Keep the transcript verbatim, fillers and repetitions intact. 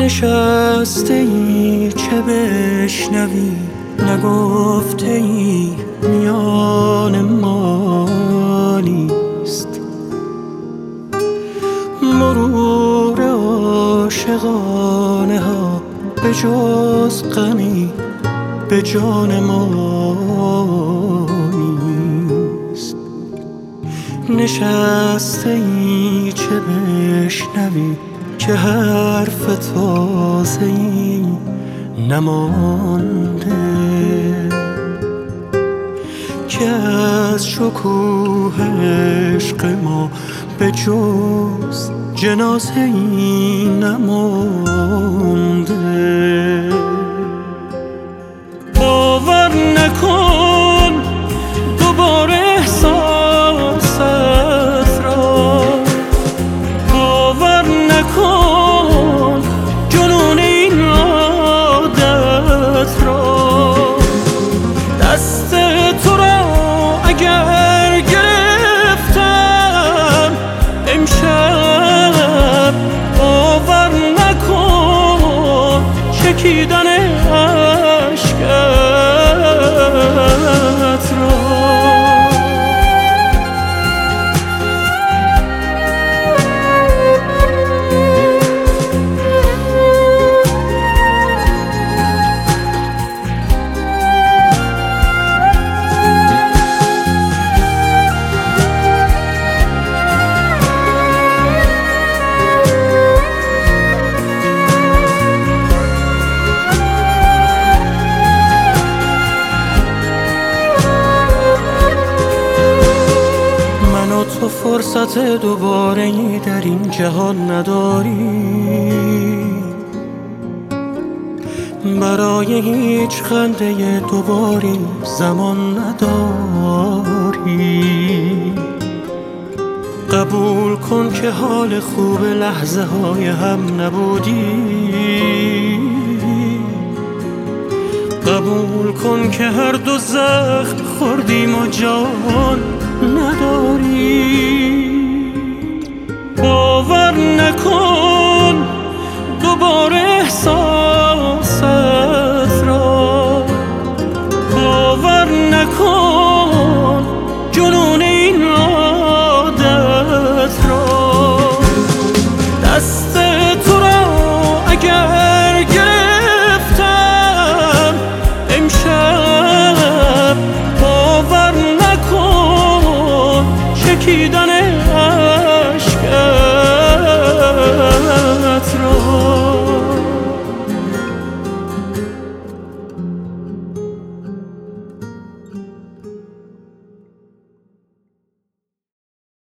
نشسته ای چه بشنوی نگفته ای میان ما نیست. مرور عاشقانه ها به جز غمی به جان ما نیست. نشسته ای چه بشنوی که حرف تازه‌ای نمانده که از شکوه عشق ما به جز جنازه‌ای نمانده. باور نکن دوباره احساست را، باور نکن جنون این عادت را. دست تو را اگر گرفتم امشب باور نکن چکیدن عشقت را. تو فرصت دوباره ای در این جهان نداری، برای هیچ خنده دوباری زمان نداری. قبول کن که حال خوب لحظه های هم نبودی، قبول کن که هر دو زخم خوردیم و جان نداری. باور نکن دوباره احساس